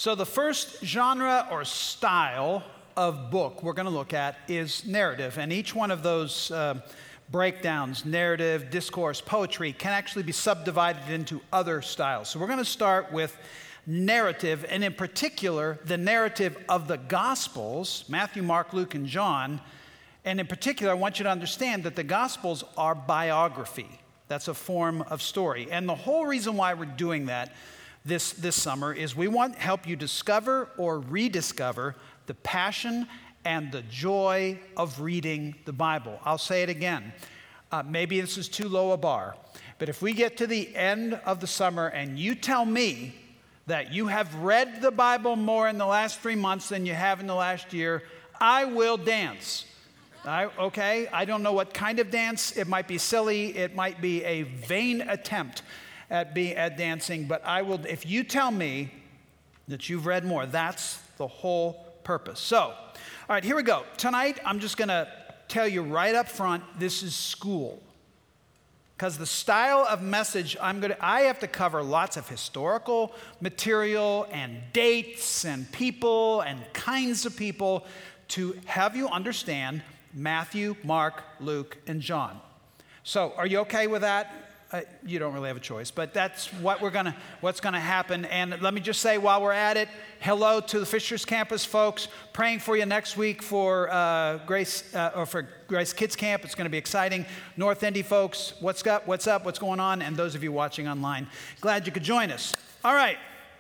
So the first genre or style of book we're going to look at is narrative. And each one of those breakdowns, narrative, discourse, poetry, can actually be subdivided into other styles. So we're going to start with narrative, and in particular, the narrative of the Gospels, Matthew, Mark, Luke, and John. And in particular, I want you to understand that the Gospels are biography. That's a form of story. And the whole reason why we're doing that this summer is we want to help you discover or rediscover the passion and the joy of reading the Bible. I'll say it again. Maybe this is too low a bar, but if we get to the end of the summer and you tell me that you have read the Bible more in the last 3 months than you have in the last year, I will dance. Okay? I don't know what kind of dance. It might be silly. It might be a vain attempt at dancing, but I will. If you tell me that you've read more, that's the whole purpose. So, all right, here we go. Tonight, I'm just going to tell you right up front, this is school. Because the style of message I have to cover lots of historical material and dates and people and kinds of people to have you understand Matthew, Mark, Luke, and John. So, are you okay with that? You don't really have a choice, but that's what's gonna happen. And let me just say, while we're at it, hello to the Fishers Campus folks. Praying for you next week for Grace Kids Camp. It's going to be exciting. North Indy folks, what's up? What's going on? And those of you watching online, glad you could join us. All right.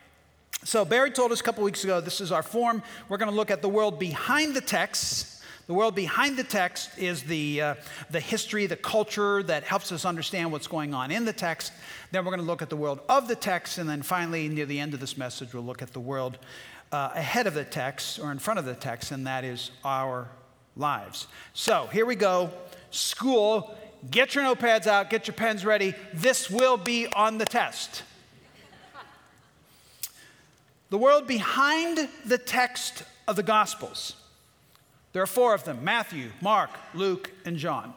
So Barry told us a couple weeks ago, this is our form. We're going to look at the world behind the text. The world behind the text is the history, the culture that helps us understand what's going on in the text. Then we're going to look at the world of the text. And then finally, near the end of this message, we'll look at the world ahead of the text or in front of the text, and that is our lives. So here we go. School, get your notepads out, get your pens ready. This will be on the test. The world behind the text of the Gospels. There are 4 of them: Matthew, Mark, Luke, and John.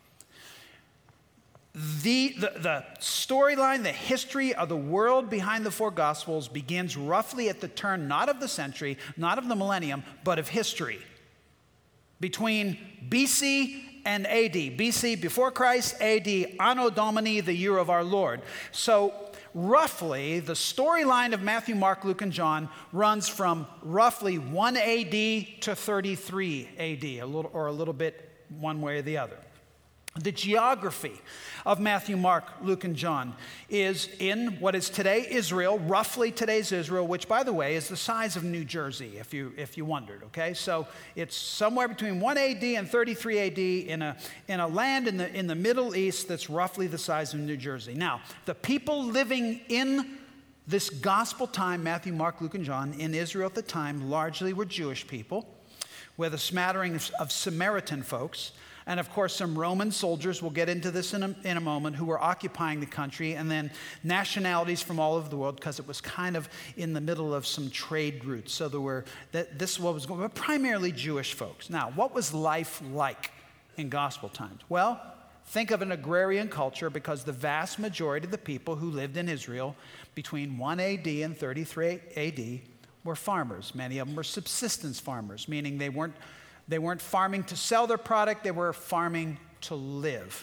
The storyline, the history of the world behind the 4 Gospels begins roughly at the turn, not of the century, not of the millennium, but of history. Between BC and AD. BC, before Christ, AD, Anno Domini, the year of our Lord. So roughly, the storyline of Matthew, Mark, Luke, and John runs from roughly 1 AD to 33 AD, a little bit one way or the other. The geography of Matthew, Mark, Luke, and John is in what is today Israel, roughly today's Israel, which, by the way, is the size of New Jersey, if you wondered, okay? So it's somewhere between 1 AD and 33 AD in a land in the Middle East that's roughly the size of New Jersey. Now, the people living in this gospel time, Matthew, Mark, Luke, and John, in Israel at the time, largely were Jewish people, with a smattering of Samaritan folks. And of course, some Roman soldiers, we'll get into this in a moment, who were occupying the country, and then nationalities from all over the world, because it was kind of in the middle of some trade routes. So this is what was going on, but primarily Jewish folks. Now, what was life like in gospel times? Well, think of an agrarian culture, because the vast majority of the people who lived in Israel between 1 AD and 33 AD were farmers. Many of them were subsistence farmers, meaning they weren't farming to sell their product, they were farming to live.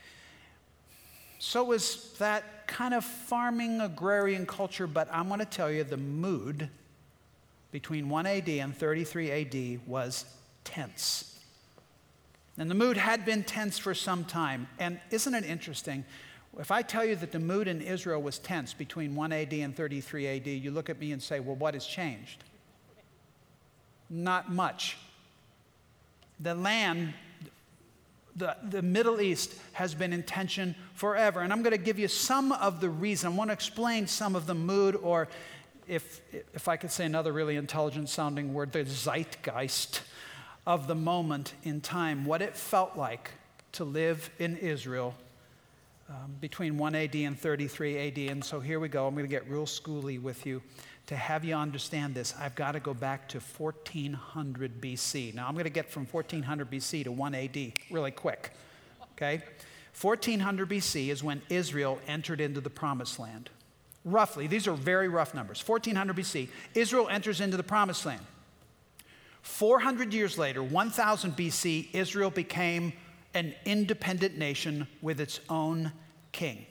So it was that kind of farming agrarian culture, but I'm going to tell you the mood between 1 AD and 33 AD was tense. And the mood had been tense for some time. And isn't it interesting? If I tell you that the mood in Israel was tense between 1 AD and 33 AD, you look at me and say, well, what has changed? Not much. The land, the Middle East, has been in tension forever. And I'm going to give you some of the reason. I want to explain some of the mood, or if I could say another really intelligent sounding word, the zeitgeist of the moment in time, what it felt like to live in Israel between 1 AD and 33 AD. And so here we go. I'm going to get real schooly with you. To have you understand this, I've got to go back to 1400 BC. Now, I'm going to get from 1400 BC to 1 AD really quick, okay? 1400 BC is when Israel entered into the Promised Land. roughly, these are very rough numbers, 1400 BC, Israel enters into the promised land. 400 years later, 1000 BC, Israel became an independent nation with its own king.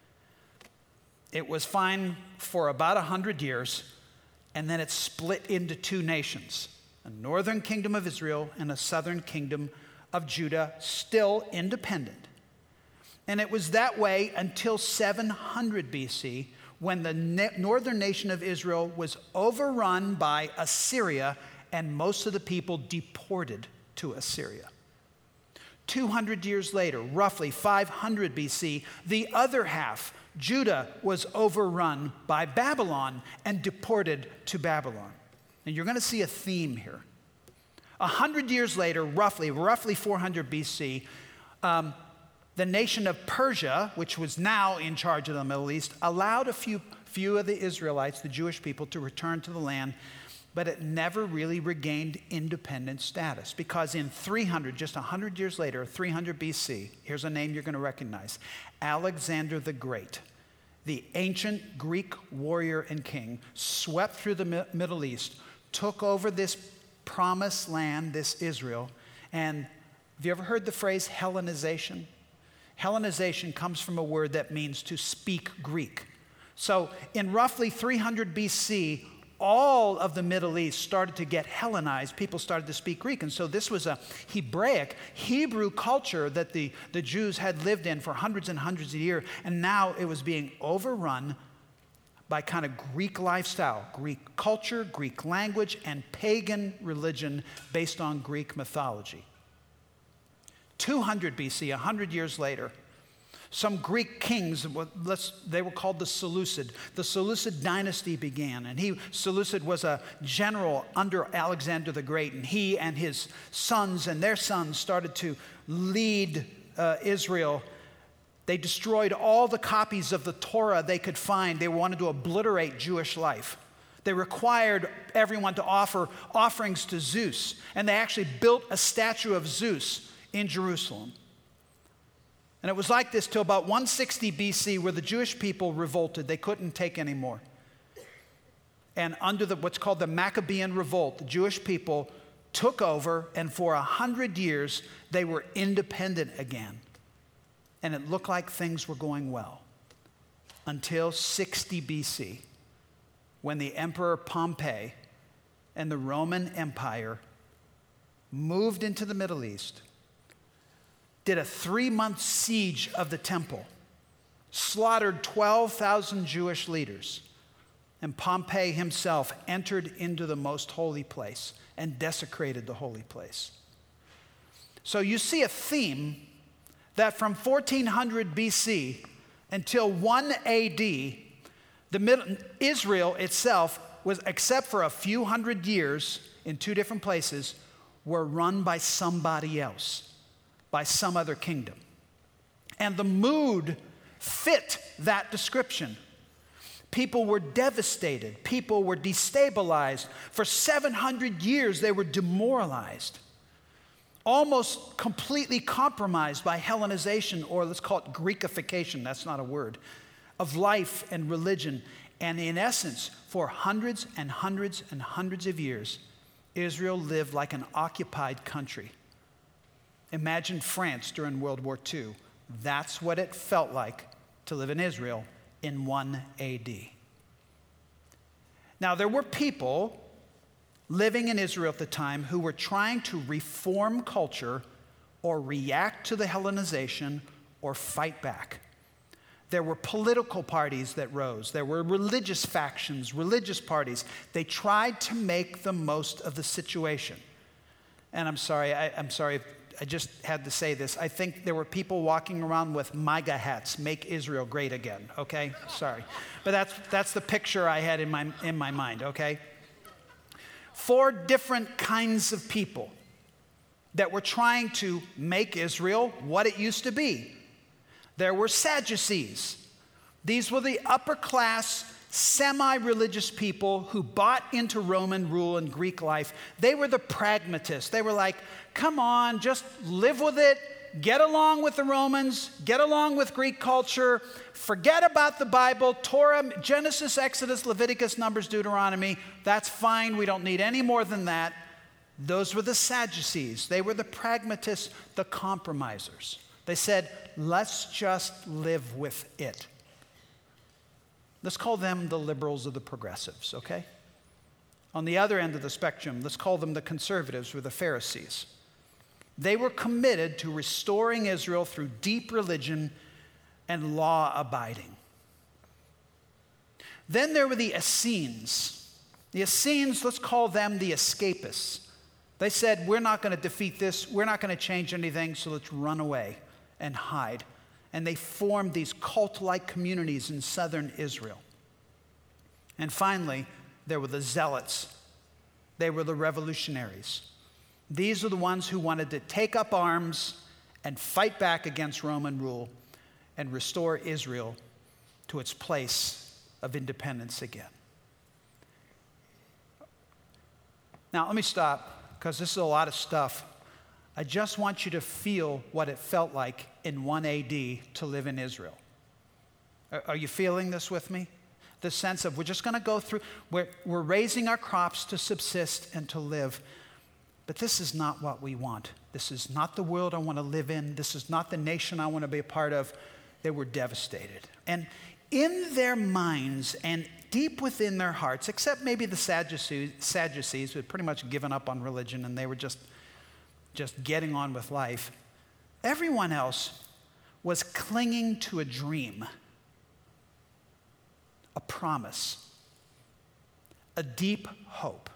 It was fine for about 100 years, and then it split into two nations, a northern kingdom of Israel and a southern kingdom of Judah, still independent. And it was that way until 700 BC, when the northern nation of Israel was overrun by Assyria and most of the people deported to Assyria. 200 years later, roughly 500 BC, the other half, Judah, was overrun by Babylon and deported to Babylon. And you're going to see a theme here. 100 years later, roughly 400 BC, the nation of Persia, which was now in charge of the Middle East, allowed a few of the Israelites, the Jewish people, to return to the land, but it never really regained independent status, because in 300, just 100 years later, 300 BC, here's a name you're going to recognize, Alexander the Great, the ancient Greek warrior and king, swept through the Middle East, took over this promised land, this Israel. And have you ever heard the phrase Hellenization? Hellenization comes from a word that means to speak Greek. So in roughly 300 BC, all of the Middle East started to get Hellenized. People started to speak Greek. And so this was a Hebraic, Hebrew culture that the Jews had lived in for hundreds and hundreds of years. And now it was being overrun by kind of Greek lifestyle, Greek culture, Greek language, and pagan religion based on Greek mythology. 200 BC, 100 years later, some Greek kings, they were called the Seleucid. The Seleucid dynasty began, and Seleucid was a general under Alexander the Great, and he and his sons and their sons started to lead Israel. They destroyed all the copies of the Torah they could find. They wanted to obliterate Jewish life. They required everyone to offer offerings to Zeus, and they actually built a statue of Zeus in Jerusalem. And it was like this till about 160 BC, where the Jewish people revolted. They couldn't take any more. And under what's called the Maccabean Revolt, the Jewish people took over, and for 100 years, they were independent again. And it looked like things were going well until 60 BC, when the Emperor Pompey and the Roman Empire moved into the Middle East, did a 3-month siege of the temple, slaughtered 12,000 Jewish leaders, and Pompey himself entered into the most holy place and desecrated the holy place. So you see a theme that from 1400 BC until 1 AD, Israel itself was, except for a few hundred years in two different places, were run by somebody else, by some other kingdom. And the mood fit that description. People were devastated. People were destabilized. For 700 years, they were demoralized, almost completely compromised by Hellenization, or let's call it Greekification, that's not a word, of life and religion. And in essence, for hundreds and hundreds and hundreds of years, Israel lived like an occupied country. Imagine France during World War II. That's what it felt like to live in Israel in 1 AD. Now, there were people living in Israel at the time who were trying to reform culture or react to the Hellenization or fight back. There were political parties that rose. There were religious factions, religious parties. They tried to make the most of the situation. And I'm sorry, I just had to say this. I think there were people walking around with MAGA hats, Make Israel Great Again, okay? Sorry. But that's the picture I had in my mind, okay? 4 different kinds of people that were trying to make Israel what it used to be. There were Sadducees. These were the upper class, semi-religious people who bought into Roman rule and Greek life. They were the pragmatists. They were like, come on, just live with it. get along with the Romans, get along with Greek culture, forget about the Bible, Torah, Genesis, Exodus, Leviticus, Numbers, Deuteronomy. That's fine. We don't need any more than that. Those were the Sadducees. They were the pragmatists, the compromisers. They said, let's just live with it. Let's call them the liberals or the progressives, okay? On the other end of the spectrum, let's call them the conservatives or the Pharisees. They were committed to restoring Israel through deep religion and law abiding. Then there were the Essenes. The Essenes, let's call them the escapists. They said, we're not going to defeat this, we're not going to change anything, so let's run away and hide. And they formed these cult-like communities in southern Israel. And finally, there were the zealots. They were the revolutionaries. These are the ones who wanted to take up arms and fight back against Roman rule and restore Israel to its place of independence again. Now, let me stop, because this is a lot of stuff. I just want you to feel what it felt like in 1 AD to live in Israel. Are you feeling this with me? The sense of we're just going to go through, we're raising our crops to subsist and to live. But this is not what we want. This is not the world I want to live in. This is not the nation I want to be a part of. They were devastated. And in their minds and deep within their hearts, except maybe the Sadducees who had pretty much given up on religion and they were just getting on with life, everyone else was clinging to a dream, a promise, a deep hope.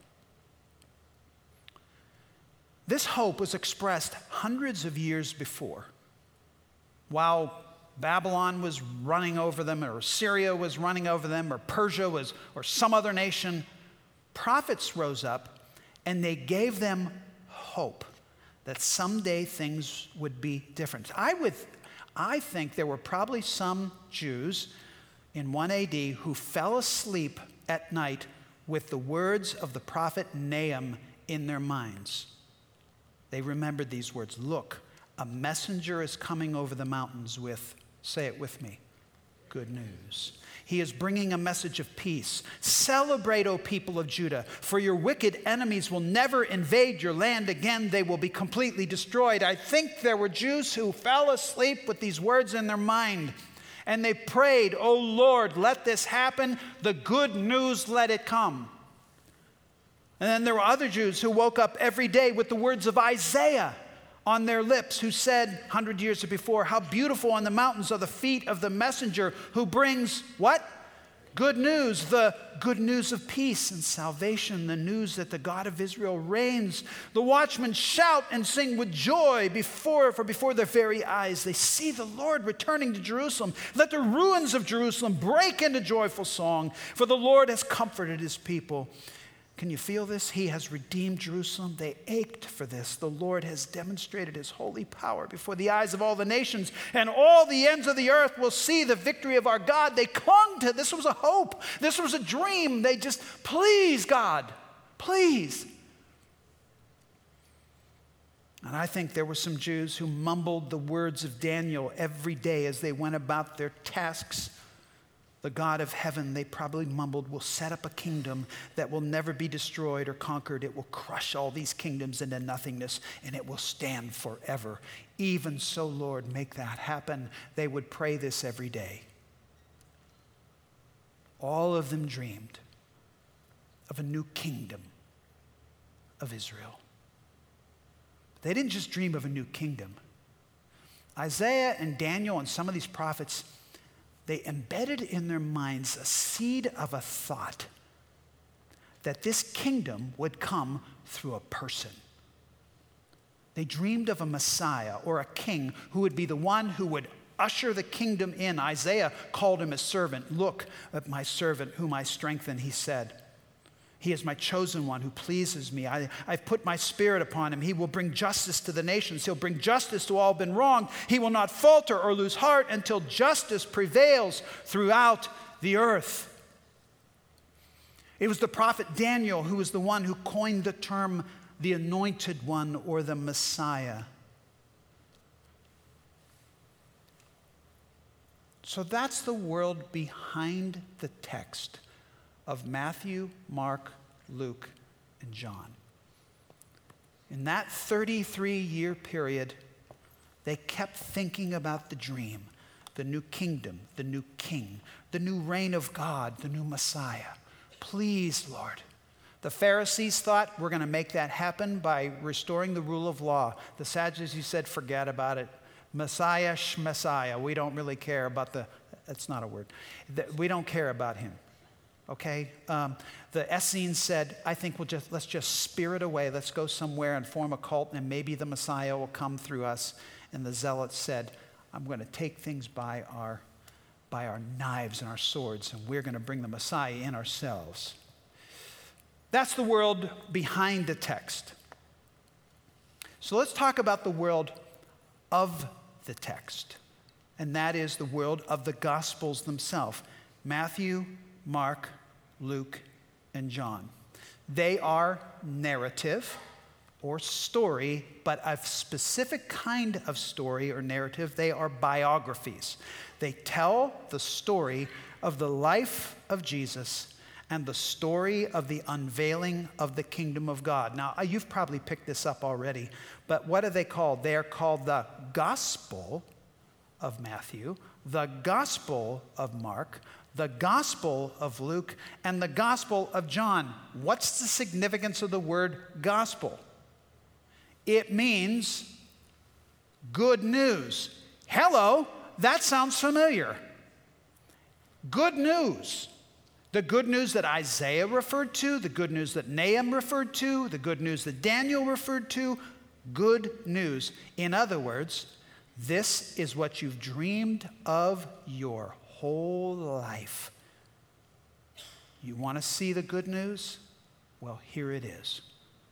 This hope was expressed hundreds of years before, while Babylon was running over them, or Syria was running over them, or Persia was, or some other nation. Prophets rose up and they gave them hope that someday things would be different. I think there were probably some Jews in 1 AD who fell asleep at night with the words of the prophet Nahum in their minds. They remembered these words. Look, a messenger is coming over the mountains with, say it with me, good news. He is bringing a message of peace. Celebrate, O people of Judah, for your wicked enemies will never invade your land again. They will be completely destroyed. I think there were Jews who fell asleep with these words in their mind, and they prayed, O Lord, let this happen. The good news, let it come. And then there were other Jews who woke up every day with the words of Isaiah on their lips, who said 100 years before, how beautiful on the mountains are the feet of the messenger who brings what? Good news, the good news of peace and salvation, the news that the God of Israel reigns. The watchmen shout and sing with joy before their very eyes. They see the Lord returning to Jerusalem. Let the ruins of Jerusalem break into joyful song, for the Lord has comforted his people. Can you feel this? He has redeemed Jerusalem. They ached for this. The Lord has demonstrated his holy power before the eyes of all the nations, and all the ends of the earth will see the victory of our God. They clung to this. Was a hope. This was a dream. They just, please, God, please. And I think there were some Jews who mumbled the words of Daniel every day as they went about their tasks. The God of heaven, they probably mumbled, will set up a kingdom that will never be destroyed or conquered. It will crush all these kingdoms into nothingness, and it will stand forever. Even so, Lord, make that happen. They would pray this every day. All of them dreamed of a new kingdom of Israel. They didn't just dream of a new kingdom. Isaiah and Daniel and some of these prophets, they embedded in their minds a seed of a thought that this kingdom would come through a person. They dreamed of a Messiah or a king who would be the one who would usher the kingdom in. Isaiah called him his servant. Look at my servant whom I strengthen, he said. He is my chosen one who pleases me. I've put my spirit upon him. He will bring justice to the nations. He'll bring justice to all who have been wronged. He will not falter or lose heart until justice prevails throughout the earth. It was the prophet Daniel who was the one who coined the term the anointed one or the Messiah. So that's the world behind the text of Matthew, Mark, Luke, and John. In that 33-year period, they kept thinking about the dream, the new kingdom, the new king, the new reign of God, the new Messiah. Please, Lord. The Pharisees thought we're going to make that happen by restoring the rule of law. The Sadducees said, forget about it. Messiah, Messiah. We don't really care about that's not a word. We don't care about him. Okay? The Essenes said, I think let's just spirit away. Let's go somewhere and form a cult, and maybe the Messiah will come through us. And the Zealots said, I'm going to take things by our knives and our swords, and we're going to bring the Messiah in ourselves. That's the world behind the text. So let's talk about the world of the text, and that is the world of the Gospels themselves. Matthew, Mark, Luke, and John. They are narrative or story, but a specific kind of story or narrative. They are biographies. They tell the story of the life of Jesus and the story of the unveiling of the kingdom of God. Now, you've probably picked this up already, but what are they called? They are called the Gospel of Matthew, the Gospel of Mark, the Gospel of Luke, and the Gospel of John. What's the significance of the word gospel? It means good news. Hello, that sounds familiar. Good news. The good news that Isaiah referred to, the good news that Nahum referred to, the good news that Daniel referred to. Good news. In other words, this is what you've dreamed of your whole life. You want to see the good news? Well, here it is.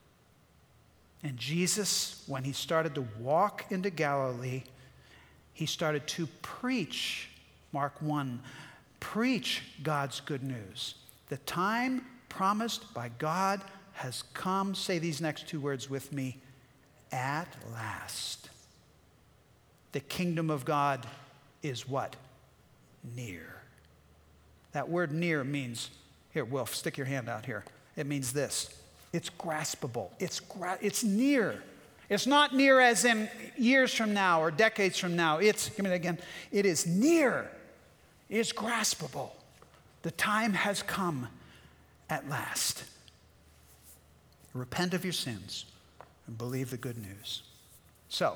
And Jesus, when he started to walk into Galilee, he started to preach, Mark 1, preach God's good news. The time promised by God has come. Say these next two words with me. At last. The kingdom of God is what? Near. That word near means, here, Wilf, stick your hand out here. It means this. It's graspable. It's near. It's not near as in years from now or decades from now. Give me that again. It is near. It's graspable. The time has come at last. Repent of your sins and believe the good news. So,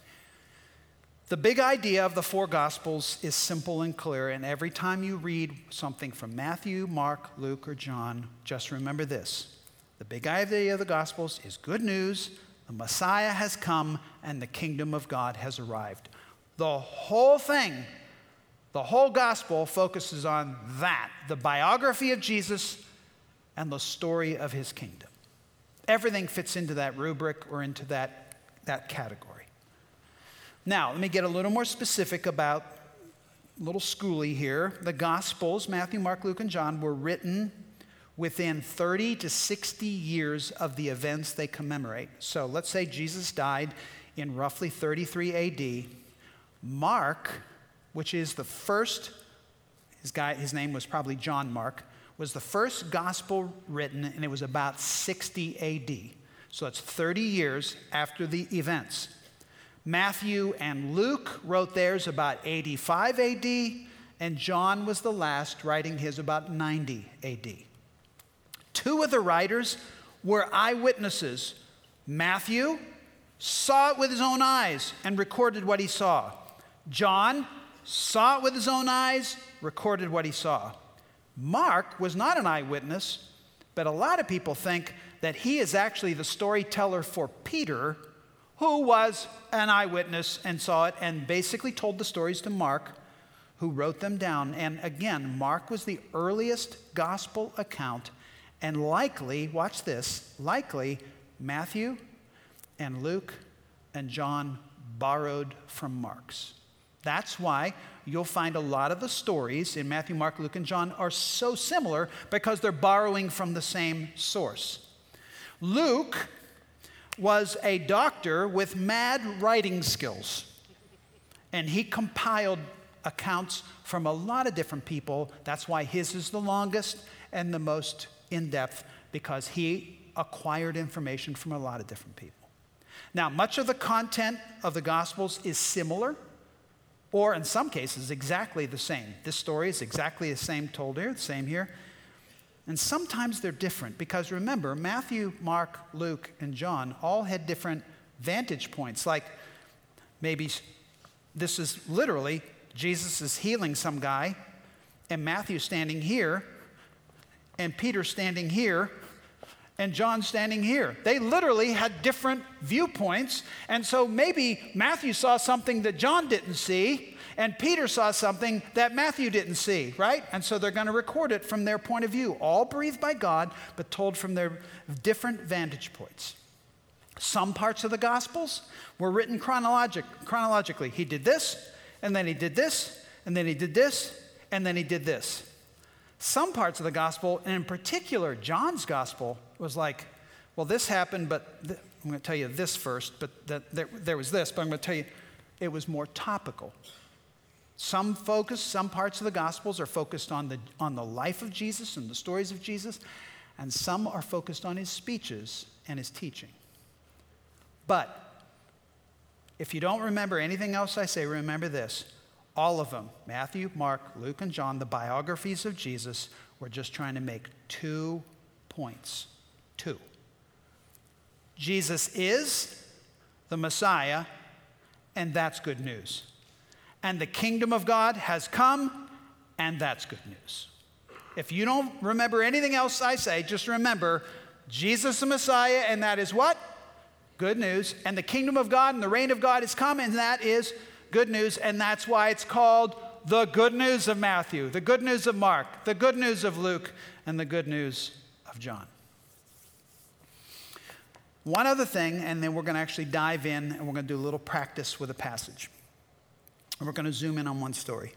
the big idea of the four Gospels is simple and clear, and every time you read something from Matthew, Mark, Luke, or John, just remember this. The big idea of the Gospels is good news, the Messiah has come, and the kingdom of God has arrived. The whole thing, the whole Gospel focuses on that, the biography of Jesus and the story of his kingdom. Everything fits into that rubric or into that category. Now, let me get a little more specific about a little schooly here. The Gospels, Matthew, Mark, Luke, and John, were written within 30 to 60 years of the events they commemorate. So let's say Jesus died in roughly 33 AD. Mark, which is the first, his name was probably John Mark, was the first gospel written, and it was about 60 AD. So it's 30 years after the events. Matthew and Luke wrote theirs about 85 AD, and John was the last, writing his about 90 AD. Two of the writers were eyewitnesses. Matthew saw it with his own eyes and recorded what he saw. John saw it with his own eyes, recorded what he saw. Mark was not an eyewitness, but a lot of people think that he is actually the storyteller for Peter, who was an eyewitness and saw it and basically told the stories to Mark, who wrote them down. And again, Mark was the earliest gospel account, and likely, watch this, likely Matthew and Luke and John borrowed from Mark's. That's why you'll find a lot of the stories in Matthew, Mark, Luke, and John are so similar, because they're borrowing from the same source. Luke was a doctor with mad writing skills, and he compiled accounts from a lot of different people. That's why his is the longest and the most in-depth, because he acquired information from a lot of different people. Now, much of the content of the Gospels is similar, or in some cases, exactly the same. This story is exactly the same told here, the same here. And sometimes they're different, because remember, Matthew, Mark, Luke, and John all had different vantage points. Like maybe this is literally Jesus is healing some guy, and Matthew's standing here, and Peter's standing here, and John standing here. They literally had different viewpoints, and so maybe Matthew saw something that John didn't see, and Peter saw something that Matthew didn't see, right? And so they're going to record it from their point of view, all breathed by God, but told from their different vantage points. Some parts of the Gospels were written chronologically. He did this, and then he did this, and then he did this, and then he did this. Some parts of the Gospel, and in particular John's Gospel, was like, well, this happened, but I'm going to tell you this first, but there was this, but I'm going to tell you it was more topical. Some parts of the Gospels are focused on the life of Jesus and the stories of Jesus, and some are focused on his speeches and his teaching. But if you don't remember anything else I say, remember this. All of them, Matthew, Mark, Luke, and John, the biographies of Jesus, were just trying to make 2 points. 2. Jesus is the Messiah, and that's good news. And the kingdom of God has come, and that's good news. If you don't remember anything else I say, just remember Jesus the Messiah, and that is what? Good news. And the kingdom of God and the reign of God has come, and that is good news. And that's why it's called the good news of Matthew, the good news of Mark, the good news of Luke, and the good news of John. One other thing, and then we're going to actually dive in, and we're going to do a little practice with a passage. And we're going to zoom in on one story.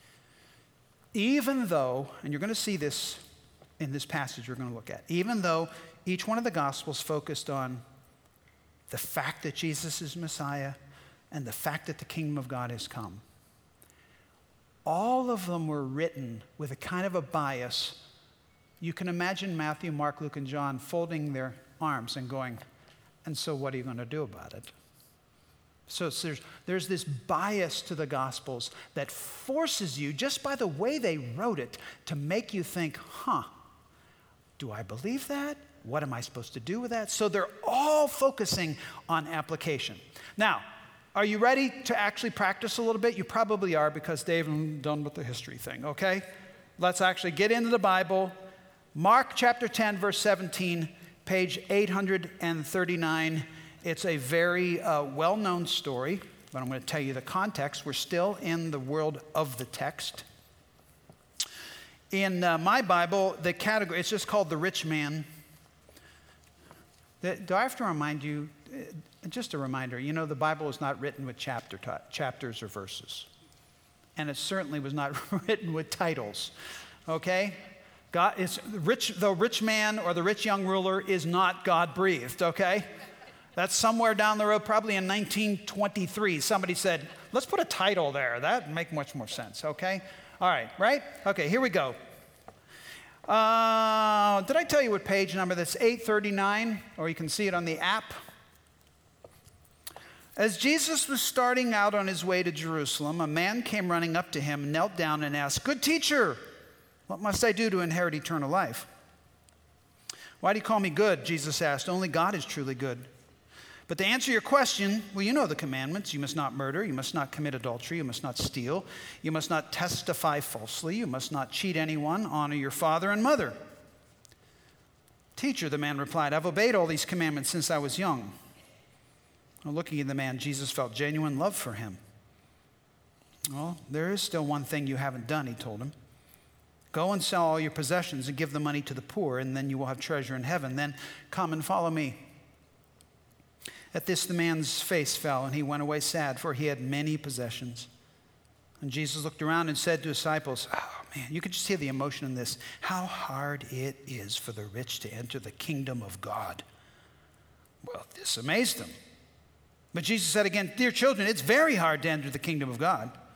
Even though, and you're going to see this in this passage we're going to look at, even though each one of the Gospels focused on the fact that Jesus is Messiah and the fact that the kingdom of God has come, all of them were written with a kind of a bias. You can imagine Matthew, Mark, Luke, and John folding their arms and going, and so what are you going to do about it? So there's this bias to the Gospels that forces you, just by the way they wrote it, to make you think, do I believe that? What am I supposed to do with that? So they're all focusing on application. Now, are you ready to actually practice a little bit? You probably are, because Dave, I'm done with the history thing, okay? Let's actually get into the Bible. Mark chapter 10, verse 17, page 839. It's a very well-known story, but I'm going to tell you the context. We're still in the world of the text. In my Bible, the category, it's just called the rich man. Do I have to remind you, just a reminder, you know the Bible is not written with chapters or verses. And it certainly was not written with titles, okay? God is rich, the rich man or the rich young ruler is not God-breathed, okay? That's somewhere down the road, probably in 1923. Somebody said, let's put a title there. That'd make much more sense, okay? All right? Okay, here we go. Did I tell you what page number? That's 839, or you can see it on the app. As Jesus was starting out on his way to Jerusalem, a man came running up to him, knelt down, and asked, "Good teacher, what must I do to inherit eternal life?" "Why do you call me good?" Jesus asked. "Only God is truly good. But to answer your question, well, you know the commandments. You must not murder. You must not commit adultery. You must not steal. You must not testify falsely. You must not cheat anyone. Honor your father and mother." "Teacher," the man replied, "I've obeyed all these commandments since I was young." Well, looking at the man, Jesus felt genuine love for him. "Well, there is still one thing you haven't done," he told him. "Go and sell all your possessions and give the money to the poor, and then you will have treasure in heaven. Then come and follow me." At this, the man's face fell, and he went away sad, for he had many possessions. And Jesus looked around and said to his disciples, "Oh, man, you could just hear the emotion in this. How hard it is for the rich to enter the kingdom of God." Well, this amazed them. But Jesus said again, "Dear children, it's very hard to enter the kingdom of God.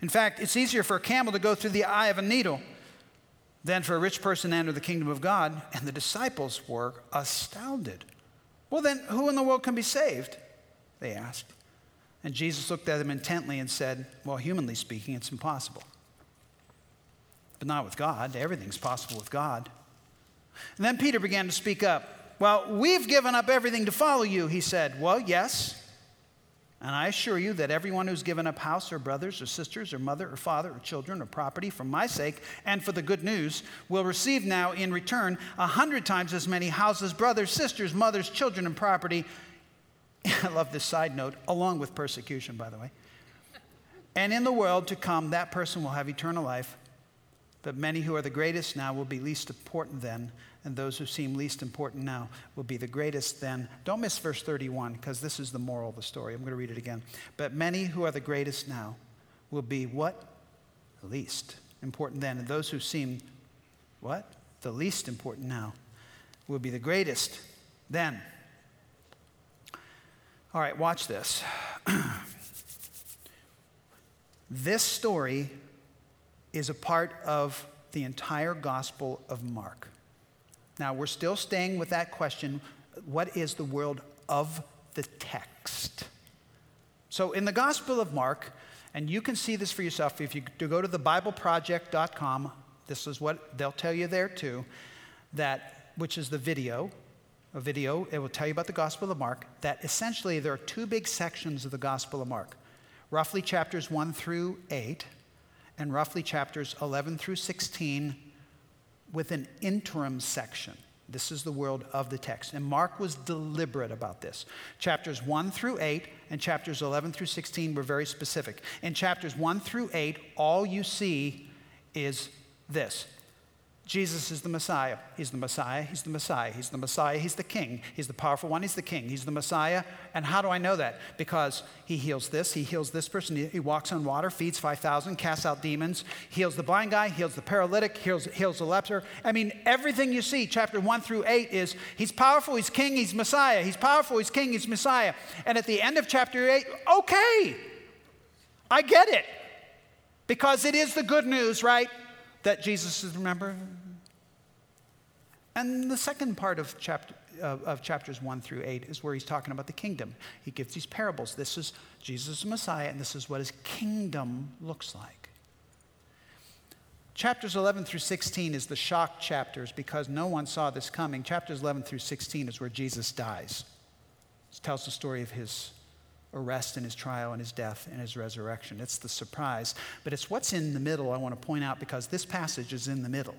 In fact, it's easier for a camel to go through the eye of a needle than for a rich person to enter the kingdom of God. And the disciples were astounded. Well, then, who in the world can be saved? They asked. And Jesus looked at them intently and said, well, humanly speaking, it's impossible. But not with God. Everything's possible with God. And then Peter began to speak up. Well, we've given up everything to follow you, he said. Well, yes. And I assure you that everyone who's given up house or brothers or sisters or mother or father or children or property for my sake and for the good news will receive now in return 100 times as many houses, brothers, sisters, mothers, children, and property. I love this side note, along with persecution, by the way. And in the world to come, that person will have eternal life. But many who are the greatest now will be least important then, and those who seem least important now will be the greatest then. Don't miss verse 31, because this is the moral of the story. I'm going to read it again. But many who are the greatest now will be what? Least important then. And those who seem what? The least important now will be the greatest then. All right, watch this. This story is a part of the entire Gospel of Mark. Now, we're still staying with that question, what is the world of the text? So in the Gospel of Mark, and you can see this for yourself, if you go to thebibleproject.com, this is what they'll tell you there too, which is the video, it will tell you about the Gospel of Mark, that essentially there are two big sections of the Gospel of Mark, roughly chapters 1 through 8, and roughly chapters 11 through 16 with an interim section. This is the world of the text. And Mark was deliberate about this. Chapters 1 through 8 and chapters 11 through 16 were very specific. In chapters 1 through 8, all you see is this. Jesus is the Messiah. He's the Messiah. He's the Messiah. He's the Messiah. He's the King. He's the powerful one. He's the King. He's the Messiah. And how do I know that? Because he heals this. He heals this person. He walks on water, feeds 5,000, casts out demons, heals the blind guy, heals the paralytic, heals the leper. I mean, everything you see, chapter 1 through 8 is he's powerful, he's King, he's Messiah. He's powerful, he's King, he's Messiah. And at the end of chapter 8, okay, I get it. Because it is the good news, right? That Jesus is, remember? And the second part of chapters 1 through 8 is where he's talking about the kingdom. He gives these parables. This is Jesus' Messiah, and this is what his kingdom looks like. Chapters 11 through 16 is the shock chapters because no one saw this coming. Chapters 11 through 16 is where Jesus dies. It tells the story of his arrest and his trial and his death and his resurrection. It's the surprise. But it's what's in the middle I want to point out because this passage is in the middle.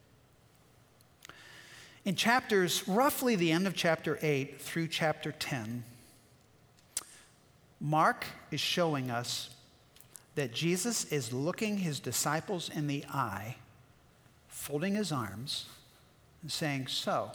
In chapters, roughly the end of chapter 8 through chapter 10, Mark is showing us that Jesus is looking his disciples in the eye, folding his arms, and saying, so,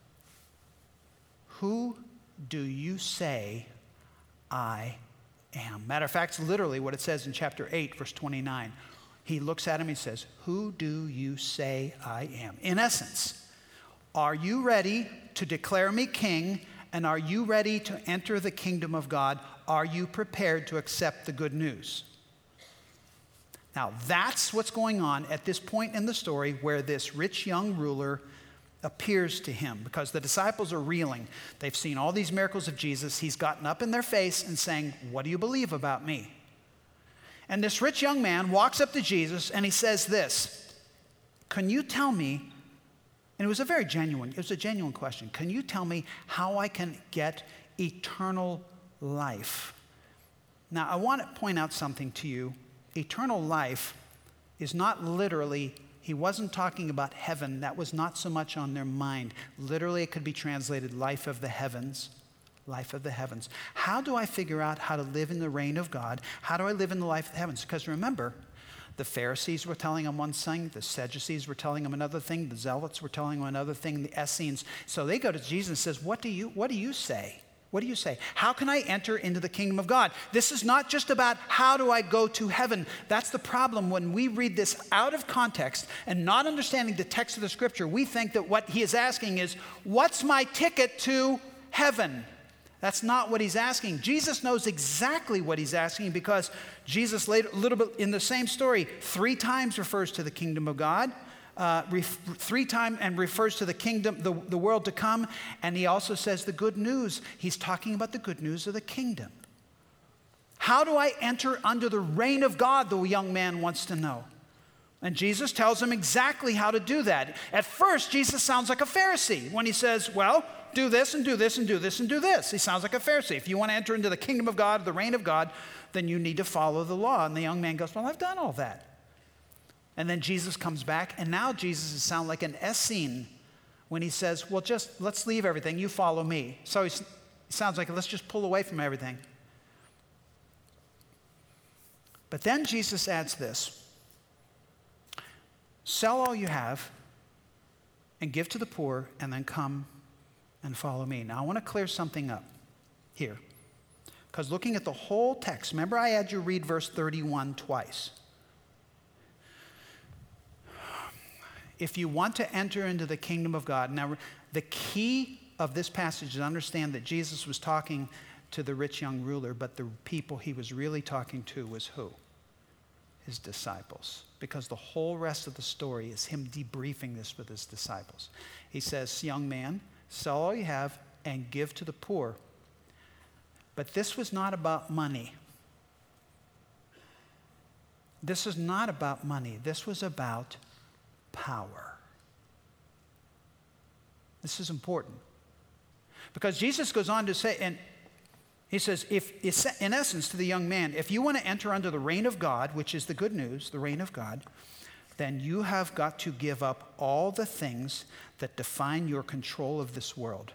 who do you say I am? Matter of fact, it's literally what it says in chapter 8, verse 29. He looks at him and says, who do you say I am? In essence, are you ready to declare me king? And are you ready to enter the kingdom of God? Are you prepared to accept the good news? Now, that's what's going on at this point in the story where this rich young ruler appears to him because the disciples are reeling. They've seen all these miracles of Jesus. He's gotten up in their face and saying, what do you believe about me? And this rich young man walks up to Jesus and he says this, can you tell me, and it was a genuine question. Can you tell me how I can get eternal life? Now, I want to point out something to you. Eternal life is not literally, he wasn't talking about heaven. That was not so much on their mind. Literally, it could be translated life of the heavens. Life of the heavens. How do I figure out how to live in the reign of God? How do I live in the life of the heavens? Because remember, the Pharisees were telling him one thing, the Sadducees were telling him another thing, the Zealots were telling him another thing, the Essenes. So they go to Jesus and says, what do you say? What do you say? How can I enter into the kingdom of God? This is not just about how do I go to heaven. That's the problem when we read this out of context and not understanding the text of the scripture. We think that what he is asking is, what's my ticket to heaven? That's not what he's asking. Jesus knows exactly what he's asking because Jesus later, a little bit in the same story, 3 times refers to the kingdom of God, 3 times and refers to the kingdom, the world to come. And he also says the good news. He's talking about the good news of the kingdom. How do I enter under the reign of God, the young man wants to know. And Jesus tells him exactly how to do that. At first, Jesus sounds like a Pharisee when he says, well, do this and do this and do this and do this. He sounds like a Pharisee. If you want to enter into the kingdom of God, the reign of God, then you need to follow the law. And the young man goes, well, I've done all that. And then Jesus comes back, and now Jesus sounds like an Essene when he says, well, just let's leave everything. You follow me. So he sounds like, let's just pull away from everything. But then Jesus adds this. Sell all you have and give to the poor, and then come and follow me. Now, I want to clear something up here. Because looking at the whole text, remember I had you read verse 31 twice. If you want to enter into the kingdom of God, now the key of this passage is to understand that Jesus was talking to the rich young ruler, but the people he was really talking to was who? His disciples. Because the whole rest of the story is him debriefing this with his disciples. He says, young man, sell all you have and give to the poor. But this was not about money. This is not about money. This was about power. This is important. Because Jesus goes on to say, and he says, in essence, to the young man, if you want to enter under the reign of God, which is the good news, the reign of God, then you have got to give up all the things that define your control of this world.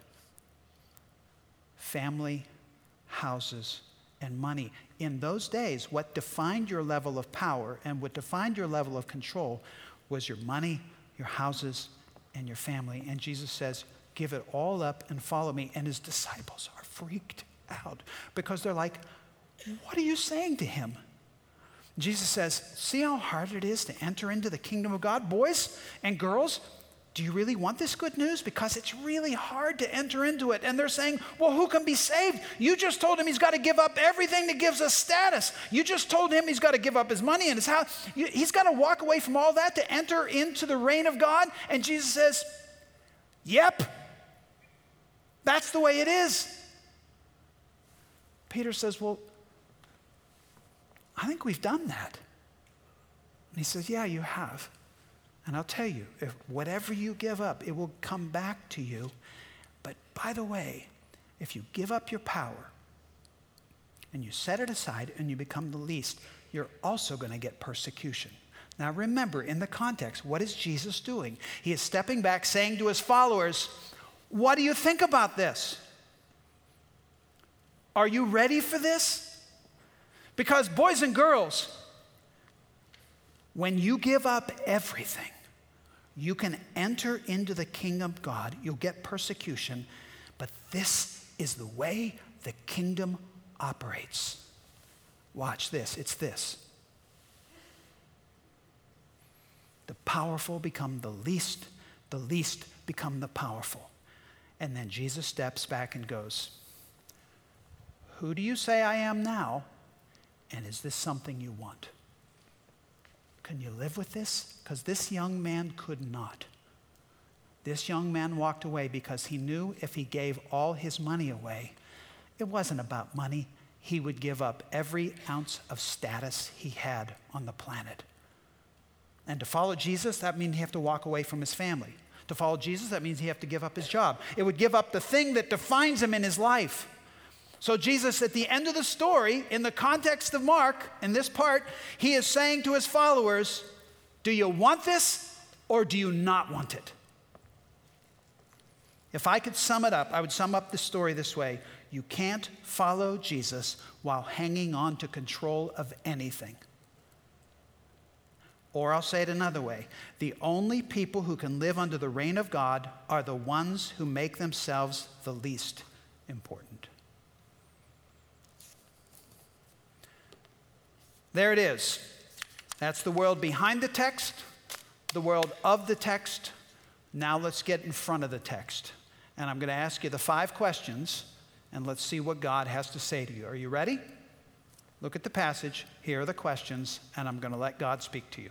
Family, houses, and money. In those days, what defined your level of power and what defined your level of control was your money, your houses, and your family. And Jesus says, give it all up and follow me. And his disciples are freaked out because they're like, what are you saying to him? Jesus says, see how hard it is to enter into the kingdom of God? Boys and girls, do you really want this good news? Because it's really hard to enter into it. And they're saying, well, who can be saved? You just told him he's got to give up everything that gives us status. You just told him he's got to give up his money and his house. He's got to walk away from all that to enter into the reign of God. And Jesus says, yep, that's the way it is. Peter says, well, I think we've done that. And he says, yeah, you have. And I'll tell you, if whatever you give up, it will come back to you. But by the way, if you give up your power and you set it aside and you become the least, you're also going to get persecution. Now remember, in the context, what is Jesus doing? He is stepping back, saying to his followers, what do you think about this? Are you ready for this? Because boys and girls, when you give up everything, you can enter into the kingdom of God. You'll get persecution, but this is the way the kingdom operates. Watch this. It's this. The powerful become the least become the powerful. And then Jesus steps back and goes, who do you say I am now? And is this something you want? Can you live with this? Because this young man could not. This young man walked away because he knew if he gave all his money away, it wasn't about money. He would give up every ounce of status he had on the planet. And to follow Jesus, that means he have to walk away from his family. To follow Jesus, that means he have to give up his job. It would give up the thing that defines him in his life. So Jesus, at the end of the story, in the context of Mark, in this part, he is saying to his followers, do you want this or do you not want it? If I could sum it up, I would sum up the story this way. You can't follow Jesus while hanging on to control of anything. Or I'll say it another way. The only people who can live under the reign of God are the ones who make themselves the least important. There it is. That's the world behind the text, the world of the text. Now let's get in front of the text. And I'm going to ask you the 5 questions, and let's see what God has to say to you. Are you ready? Look at the passage. Here are the questions, and I'm going to let God speak to you.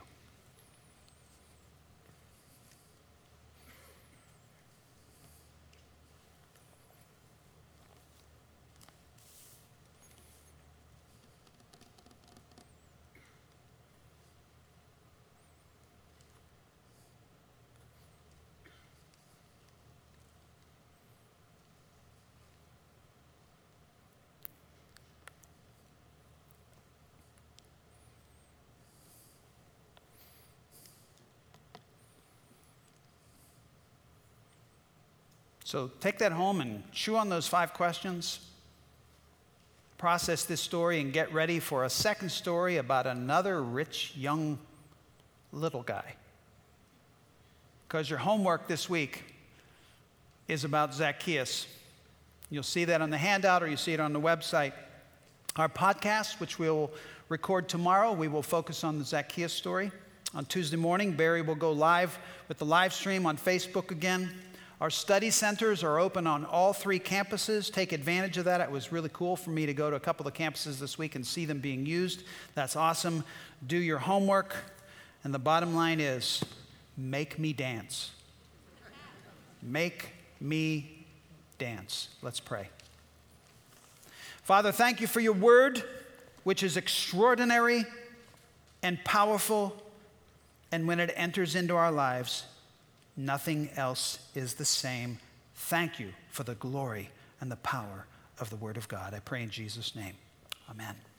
So take that home and chew on those 5 questions. Process this story and get ready for a second story about another rich young little guy. Because your homework this week is about Zacchaeus. You'll see that on the handout or you see it on the website. Our podcast, which we'll record tomorrow, we will focus on the Zacchaeus story. On Tuesday morning, Barry will go live with the live stream on Facebook again. Our study centers are open on all 3 campuses. Take advantage of that. It was really cool for me to go to a couple of campuses this week and see them being used. That's awesome. Do your homework. And the bottom line is, make me dance. Make me dance. Let's pray. Father, thank you for your word, which is extraordinary and powerful. And when it enters into our lives, nothing else is the same. Thank you for the glory and the power of the Word of God. I pray in Jesus' name. Amen.